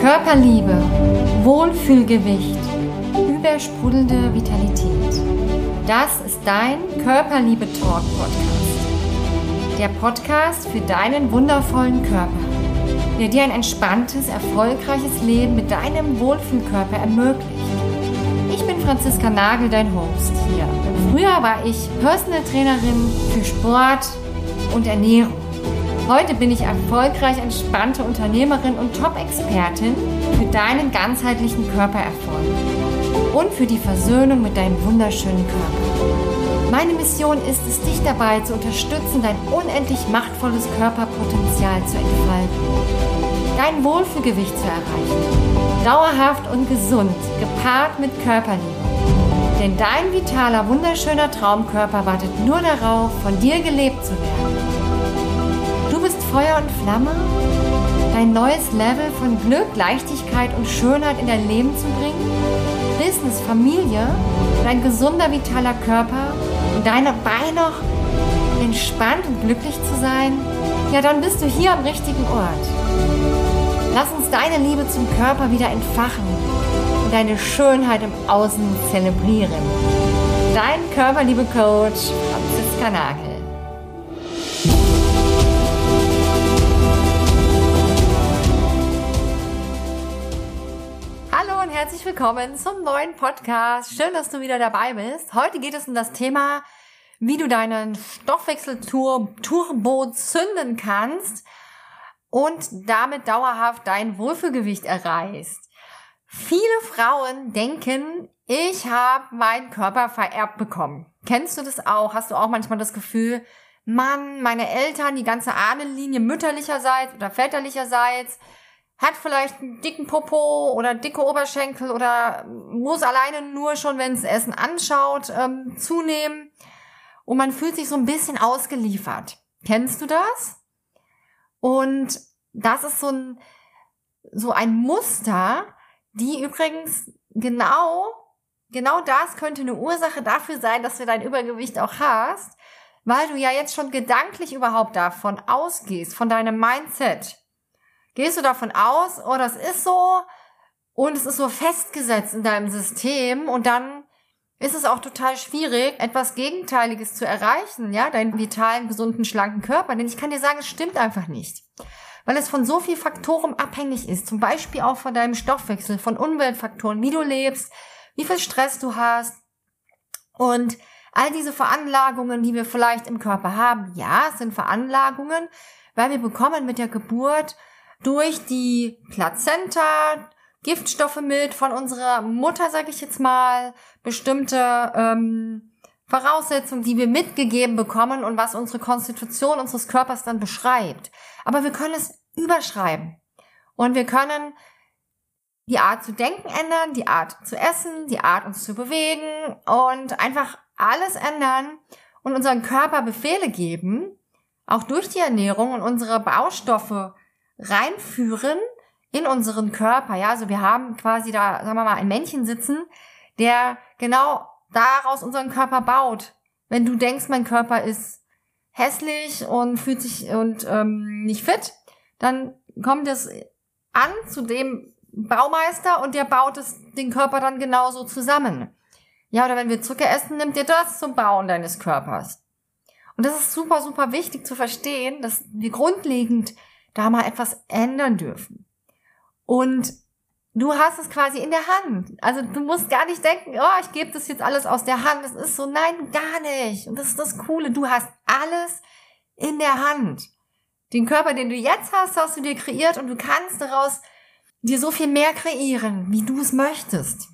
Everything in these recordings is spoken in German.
Körperliebe, Wohlfühlgewicht, übersprudelnde Vitalität. Das ist dein Körperliebe-Talk-Podcast. Der Podcast für deinen wundervollen Körper, der dir ein entspanntes, erfolgreiches Leben mit deinem Wohlfühlkörper ermöglicht. Ich bin Franziska Nagel, dein Host hier. Früher war ich Personal Trainerin für Sport und Ernährung. Heute bin ich erfolgreich entspannte Unternehmerin und Top-Expertin für deinen ganzheitlichen Körpererfolg und für die Versöhnung mit deinem wunderschönen Körper. Meine Mission ist es, dich dabei zu unterstützen, dein unendlich machtvolles Körperpotenzial zu entfalten, dein Wohlfühlgewicht zu erreichen, dauerhaft und gesund, gepaart mit Körperliebe. Denn dein vitaler, wunderschöner Traumkörper wartet nur darauf, von dir gelebt zu werden. Du bist Feuer und Flamme, dein neues Level von Glück, Leichtigkeit und Schönheit in dein Leben zu bringen, Business, Familie, dein gesunder, vitaler Körper und dabei noch entspannt und glücklich zu sein, ja, dann bist du hier am richtigen Ort. Lass uns deine Liebe zum Körper wieder entfachen und deine Schönheit im Außen zelebrieren. Dein Körperliebe-Coach Franziska Nagel. Herzlich willkommen zum neuen Podcast. Schön, dass du wieder dabei bist. Heute geht es um das Thema, wie du deinen Stoffwechsel-Turbo zünden kannst und damit dauerhaft dein Wohlfühlgewicht erreichst. Viele Frauen denken, ich habe meinen Körper vererbt bekommen. Kennst du das auch? Hast du auch manchmal das Gefühl, Mann, meine Eltern, die ganze Ahnenlinie mütterlicherseits oder väterlicherseits, hat vielleicht einen dicken Popo oder dicke Oberschenkel oder muss alleine nur schon, wenn es Essen anschaut, zunehmen. Und man fühlt sich so ein bisschen ausgeliefert. Kennst du das? Und das ist so ein Muster, die übrigens genau das könnte eine Ursache dafür sein, dass du dein Übergewicht auch hast, weil du ja jetzt schon gedanklich überhaupt davon ausgehst, von deinem Mindset. Gehst du davon aus, oh, das ist so und es ist so festgesetzt in deinem System und dann ist es auch total schwierig, etwas Gegenteiliges zu erreichen, ja, deinen vitalen, gesunden, schlanken Körper. Denn ich kann dir sagen, es stimmt einfach nicht, weil es von so vielen Faktoren abhängig ist, zum Beispiel auch von deinem Stoffwechsel, von Umweltfaktoren, wie du lebst, wie viel Stress du hast und all diese Veranlagungen, die wir vielleicht im Körper haben. Ja, es sind Veranlagungen, weil wir bekommen mit der Geburt durch die Plazenta Giftstoffe mit von unserer Mutter, sage ich jetzt mal, bestimmte Voraussetzungen, die wir mitgegeben bekommen und was unsere Konstitution unseres Körpers dann beschreibt. Aber wir können es überschreiben und wir können die Art zu denken ändern, die Art zu essen, die Art uns zu bewegen und einfach alles ändern und unseren Körper Befehle geben, auch durch die Ernährung und unsere Baustoffe reinführen in unseren Körper, ja, also wir haben quasi da, sagen wir mal, ein Männchen sitzen, der genau daraus unseren Körper baut. Wenn du denkst, mein Körper ist hässlich und fühlt sich und nicht fit, dann kommt es an zu dem Baumeister und der baut den Körper dann genauso zusammen. Ja, oder wenn wir Zucker essen, nimmt dir das zum Bauen deines Körpers. Und das ist super, super wichtig zu verstehen, dass wir grundlegend da mal etwas ändern dürfen. Und du hast es quasi in der Hand. Also du musst gar nicht denken, oh, ich gebe das jetzt alles aus der Hand. Das ist so, nein, gar nicht. Und das ist das Coole. Du hast alles in der Hand. Den Körper, den du jetzt hast, hast du dir kreiert und du kannst daraus dir so viel mehr kreieren, wie du es möchtest.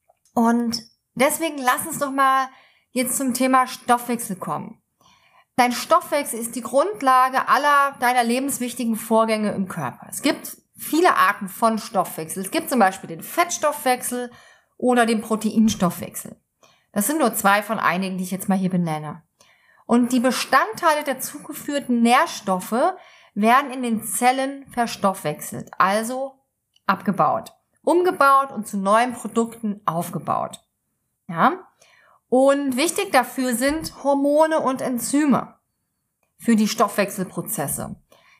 Und deswegen lass uns doch mal jetzt zum Thema Stoffwechsel kommen. Dein Stoffwechsel ist die Grundlage aller deiner lebenswichtigen Vorgänge im Körper. Es gibt viele Arten von Stoffwechsel. Es gibt zum Beispiel den Fettstoffwechsel oder den Proteinstoffwechsel. Das sind nur zwei von einigen, die ich jetzt mal hier benenne. Und die Bestandteile der zugeführten Nährstoffe werden in den Zellen verstoffwechselt, also abgebaut, umgebaut und zu neuen Produkten aufgebaut. Ja? Und wichtig dafür sind Hormone und Enzyme für die Stoffwechselprozesse.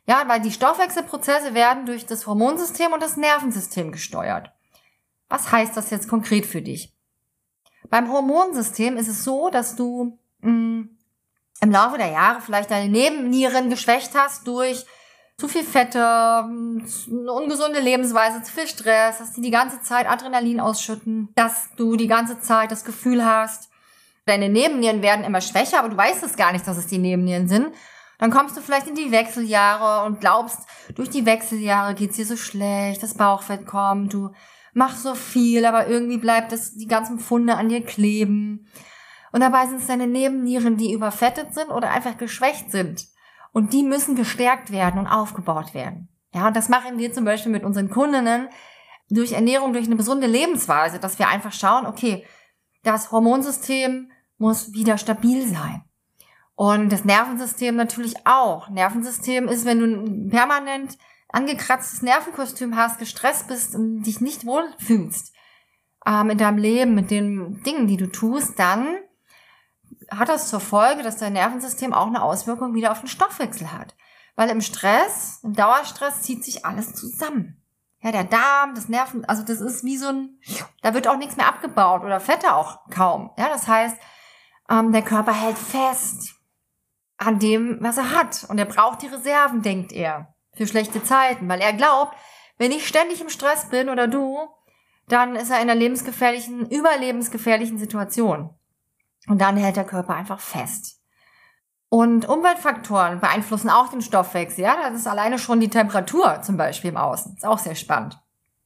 Ja, weil die Stoffwechselprozesse werden durch das Hormonsystem und das Nervensystem gesteuert. Was heißt das jetzt konkret für dich? Beim Hormonsystem ist es so, dass du im Laufe der Jahre vielleicht deine Nebennieren geschwächt hast durch zu viel Fette, eine ungesunde Lebensweise, zu viel Stress, dass die ganze Zeit Adrenalin ausschütten, dass du die ganze Zeit das Gefühl hast, deine Nebennieren werden immer schwächer, aber du weißt es gar nicht, dass es die Nebennieren sind. Dann kommst du vielleicht in die Wechseljahre und glaubst, durch die Wechseljahre geht's dir so schlecht, das Bauchfett kommt, du machst so viel, aber irgendwie bleibt die ganzen Pfunde an dir kleben. Und dabei sind es deine Nebennieren, die überfettet sind oder einfach geschwächt sind. Und die müssen gestärkt werden und aufgebaut werden. Ja, und das machen wir zum Beispiel mit unseren Kundinnen durch Ernährung, durch eine gesunde Lebensweise, dass wir einfach schauen, okay, das Hormonsystem muss wieder stabil sein. Und das Nervensystem natürlich auch. Nervensystem ist, wenn du ein permanent angekratztes Nervenkostüm hast, gestresst bist und dich nicht wohlfühlst in deinem Leben, mit den Dingen, die du tust, dann hat das zur Folge, dass dein Nervensystem auch eine Auswirkung wieder auf den Stoffwechsel hat. Weil im Stress, im Dauerstress zieht sich alles zusammen. Ja, der Darm, das Nerven, also das ist wie so da wird auch nichts mehr abgebaut oder Fette auch kaum. Ja, das heißt, der Körper hält fest an dem, was er hat. Und er braucht die Reserven, denkt er, für schlechte Zeiten. Weil er glaubt, wenn ich ständig im Stress bin oder du, dann ist er in einer überlebensgefährlichen Situation. Und dann hält der Körper einfach fest. Und Umweltfaktoren beeinflussen auch den Stoffwechsel. Ja, das ist alleine schon die Temperatur zum Beispiel im Außen. Ist auch sehr spannend.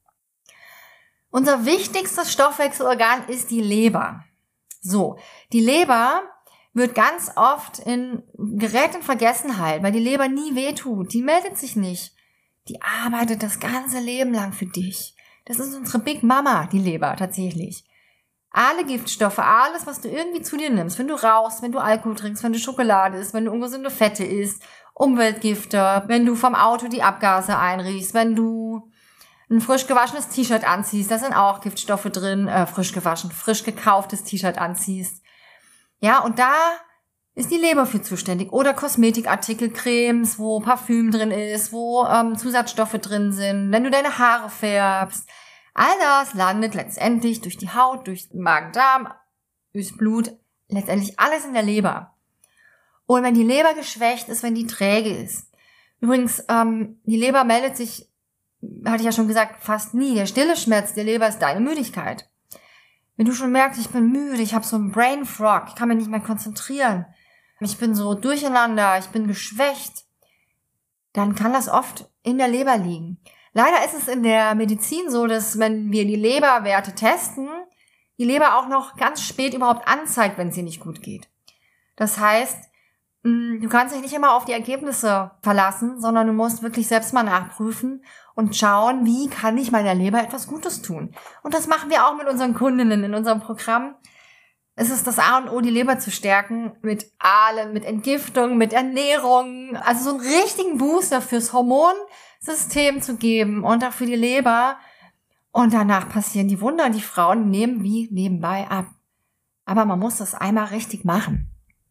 Unser wichtigstes Stoffwechselorgan ist die Leber. So, die Leber wird ganz oft gerät in Vergessenheit, weil die Leber nie wehtut. Die meldet sich nicht. Die arbeitet das ganze Leben lang für dich. Das ist unsere Big Mama, die Leber, tatsächlich. Alle Giftstoffe, alles, was du irgendwie zu dir nimmst, wenn du rauchst, wenn du Alkohol trinkst, wenn du Schokolade isst, wenn du ungesunde Fette isst, Umweltgifte, wenn du vom Auto die Abgase einriechst, wenn du ein frisch gewaschenes T-Shirt anziehst, da sind auch Giftstoffe drin, frisch gekauftes T-Shirt anziehst. Ja, und da ist die Leber für zuständig. Oder Kosmetikartikel, Cremes, wo Parfüm drin ist, wo Zusatzstoffe drin sind, wenn du deine Haare färbst. All das landet letztendlich durch die Haut, durch den Magen-Darm, durchs Blut, letztendlich alles in der Leber. Und wenn die Leber geschwächt ist, wenn die träge ist. Übrigens, die Leber meldet sich, hatte ich ja schon gesagt, fast nie. Der stille Schmerz der Leber ist deine Müdigkeit. Wenn du schon merkst, ich bin müde, ich habe so einen Brain Fog, ich kann mich nicht mehr konzentrieren, ich bin so durcheinander, ich bin geschwächt, dann kann das oft in der Leber liegen. Leider ist es in der Medizin so, dass wenn wir die Leberwerte testen, die Leber auch noch ganz spät überhaupt anzeigt, wenn es ihr nicht gut geht. Das heißt, du kannst dich nicht immer auf die Ergebnisse verlassen, sondern du musst wirklich selbst mal nachprüfen und schauen, wie kann ich meiner Leber etwas Gutes tun. Und das machen wir auch mit unseren Kundinnen in unserem Programm. Es ist das A und O, die Leber zu stärken mit allem, mit Entgiftung, mit Ernährung, also so einen richtigen Booster fürs Hormonsystem zu geben und auch für die Leber. Und danach passieren die Wunder und die Frauen nehmen wie nebenbei ab. Aber man muss das einmal richtig machen.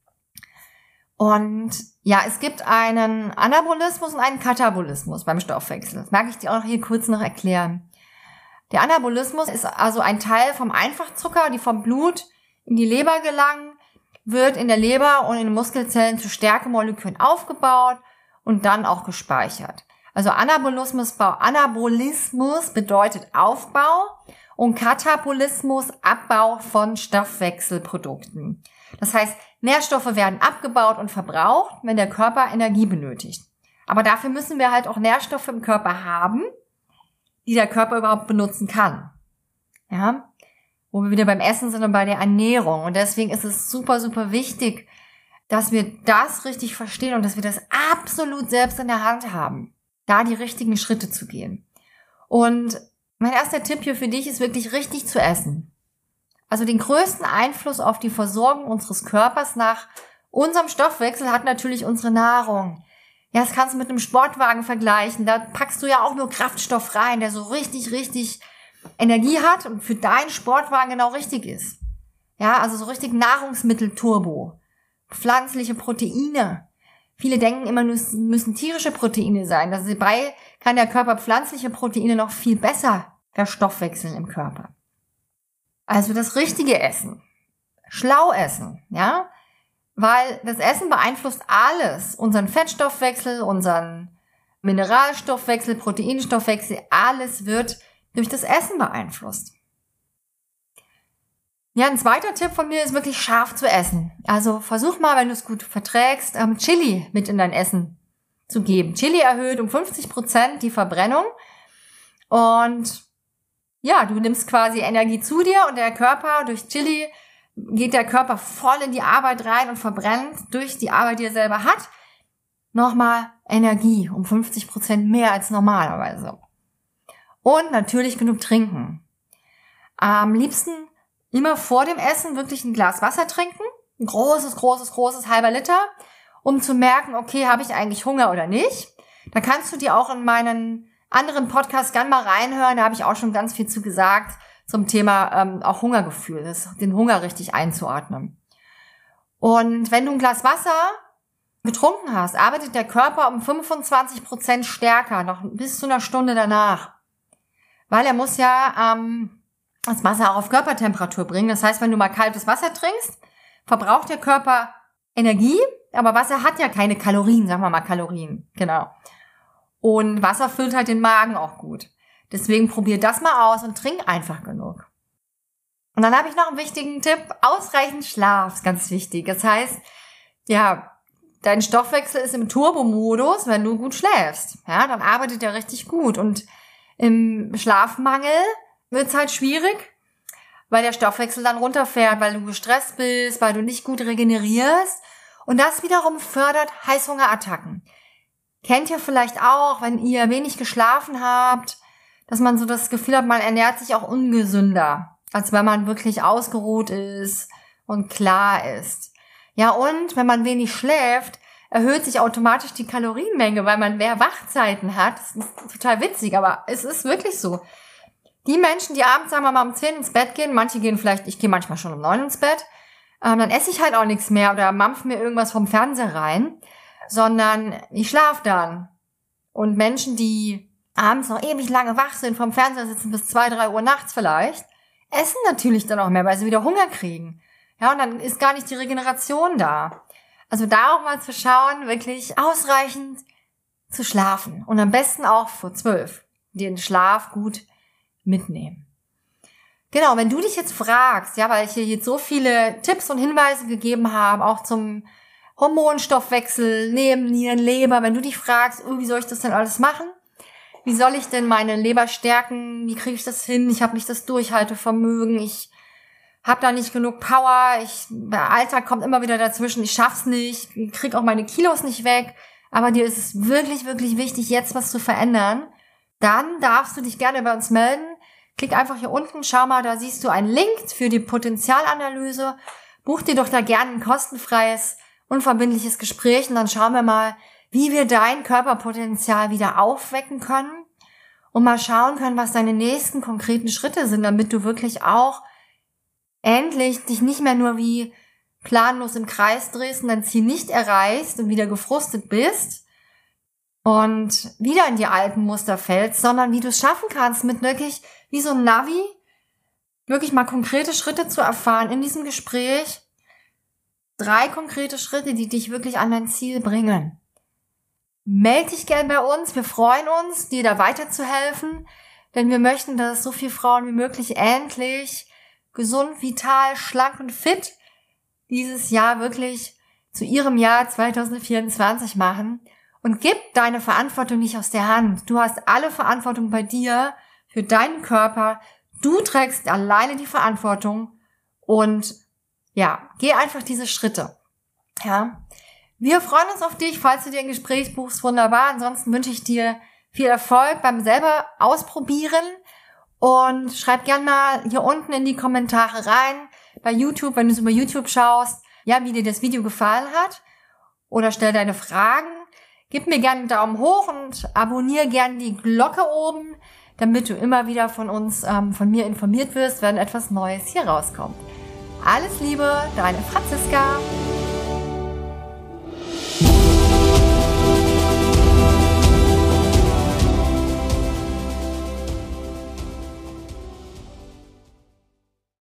Und ja, es gibt einen Anabolismus und einen Katabolismus beim Stoffwechsel. Das mag ich dir auch hier kurz noch erklären. Der Anabolismus ist also ein Teil vom Einfachzucker, die vom Blut in die Leber gelangen, wird in der Leber und in den Muskelzellen zu Stärkemolekülen aufgebaut und dann auch gespeichert. Also Anabolismus bedeutet Aufbau und Katabolismus Abbau von Stoffwechselprodukten. Das heißt, Nährstoffe werden abgebaut und verbraucht, wenn der Körper Energie benötigt. Aber dafür müssen wir halt auch Nährstoffe im Körper haben, die der Körper überhaupt benutzen kann. Ja, wo wir wieder beim Essen sind und bei der Ernährung. Und deswegen ist es super, super wichtig, dass wir das richtig verstehen und dass wir das absolut selbst in der Hand haben, da die richtigen Schritte zu gehen. Und mein erster Tipp hier für dich ist wirklich richtig zu essen. Also den größten Einfluss auf die Versorgung unseres Körpers nach unserem Stoffwechsel hat natürlich unsere Nahrung. Ja, das kannst du mit einem Sportwagen vergleichen. Da packst du ja auch nur Kraftstoff rein, der so richtig, richtig Energie hat und für deinen Sportwagen genau richtig ist. Ja, also so richtig Nahrungsmittel-Turbo. Pflanzliche Proteine, Viele denken immer, es müssen tierische Proteine sein. Dabei kann der Körper pflanzliche Proteine noch viel besser verstoffwechseln im Körper. Also das richtige Essen. Schlau essen, ja? Weil das Essen beeinflusst alles. Unseren Fettstoffwechsel, unseren Mineralstoffwechsel, Proteinstoffwechsel, alles wird durch das Essen beeinflusst. Ja, ein zweiter Tipp von mir ist wirklich scharf zu essen. Also versuch mal, wenn du es gut verträgst, Chili mit in dein Essen zu geben. Chili erhöht um 50% die Verbrennung und ja, du nimmst quasi Energie zu dir und der Körper, durch Chili geht der Körper voll in die Arbeit rein und verbrennt durch die Arbeit, die er selber hat, nochmal Energie um 50% mehr als normalerweise. Und natürlich genug trinken. Am liebsten immer vor dem Essen wirklich ein Glas Wasser trinken, ein großes, halber Liter, um zu merken, okay, habe ich eigentlich Hunger oder nicht. Da kannst du dir auch in meinen anderen Podcast gerne mal reinhören, da habe ich auch schon ganz viel zu gesagt zum Thema auch Hungergefühl, den Hunger richtig einzuordnen. Und wenn du ein Glas Wasser getrunken hast, arbeitet der Körper um 25% stärker, noch bis zu einer Stunde danach. Weil er muss ja das Wasser auch auf Körpertemperatur bringen. Das heißt, wenn du mal kaltes Wasser trinkst, verbraucht der Körper Energie, aber Wasser hat ja keine Kalorien, sagen wir mal Kalorien, genau. Und Wasser füllt halt den Magen auch gut. Deswegen probier das mal aus und trink einfach genug. Und dann habe ich noch einen wichtigen Tipp, ausreichend Schlaf ist ganz wichtig. Das heißt, ja, dein Stoffwechsel ist im Turbomodus, wenn du gut schläfst. Ja, dann arbeitet er richtig gut. Und im Schlafmangel wird es halt schwierig, weil der Stoffwechsel dann runterfährt, weil du gestresst bist, weil du nicht gut regenerierst. Und das wiederum fördert Heißhungerattacken. Kennt ihr vielleicht auch, wenn ihr wenig geschlafen habt, dass man so das Gefühl hat, man ernährt sich auch ungesünder, als wenn man wirklich ausgeruht ist und klar ist. Ja, und wenn man wenig schläft, erhöht sich automatisch die Kalorienmenge, weil man mehr Wachzeiten hat. Das ist total witzig, aber es ist wirklich so. Die Menschen, die abends, sagen wir mal, um 10 ins Bett gehen, manche gehen vielleicht, ich gehe manchmal schon um 9 ins Bett, dann esse ich halt auch nichts mehr oder mampf mir irgendwas vom Fernseher rein, sondern ich schlafe dann. Und Menschen, die abends noch ewig lange wach sind, vom Fernseher sitzen bis 2, 3 Uhr nachts vielleicht, essen natürlich dann auch mehr, weil sie wieder Hunger kriegen. Ja, und dann ist gar nicht die Regeneration da. Also da auch mal zu schauen, wirklich ausreichend zu schlafen. Und am besten auch vor 12. Den Schlaf gut mitnehmen. Genau, wenn du dich jetzt fragst, ja, weil ich hier jetzt so viele Tipps und Hinweise gegeben habe, auch zum Hormonstoffwechsel, Nebennieren, Leber, wenn du dich fragst, wie soll ich das denn alles machen? Wie soll ich denn meine Leber stärken? Wie kriege ich das hin? Ich habe nicht das Durchhaltevermögen, ich habe da nicht genug Power, der Alltag kommt immer wieder dazwischen, ich schaff's nicht, ich kriege auch meine Kilos nicht weg, aber dir ist es wirklich, wirklich wichtig, jetzt was zu verändern, dann darfst du dich gerne bei uns melden. Klick einfach hier unten, schau mal, da siehst du einen Link für die Potenzialanalyse. Buch dir doch da gerne ein kostenfreies, unverbindliches Gespräch und dann schauen wir mal, wie wir dein Körperpotenzial wieder aufwecken können und mal schauen können, was deine nächsten konkreten Schritte sind, damit du wirklich auch endlich dich nicht mehr nur wie planlos im Kreis drehst und dein Ziel nicht erreichst und wieder gefrustet bist und wieder in die alten Muster fällst, sondern wie du es schaffen kannst, mit wirklich wie so ein Navi wirklich mal konkrete Schritte zu erfahren in diesem Gespräch. 3 konkrete Schritte, die dich wirklich an dein Ziel bringen. Meld dich gern bei uns. Wir freuen uns, dir da weiterzuhelfen, denn wir möchten, dass so viele Frauen wie möglich endlich gesund, vital, schlank und fit dieses Jahr wirklich zu ihrem Jahr 2024 machen. Und gib deine Verantwortung nicht aus der Hand. Du hast alle Verantwortung bei dir für deinen Körper. Du trägst alleine die Verantwortung und ja, geh einfach diese Schritte. Ja. Wir freuen uns auf dich, falls du dir ein Gespräch buchst, wunderbar. Ansonsten wünsche ich dir viel Erfolg beim selber ausprobieren und schreib gern mal hier unten in die Kommentare rein, bei YouTube, wenn du es über YouTube schaust, ja, wie dir das Video gefallen hat oder stell deine Fragen. Gib mir gerne einen Daumen hoch und abonniere gerne die Glocke oben, damit du immer wieder von uns, von mir informiert wirst, wenn etwas Neues hier rauskommt. Alles Liebe, deine Franziska.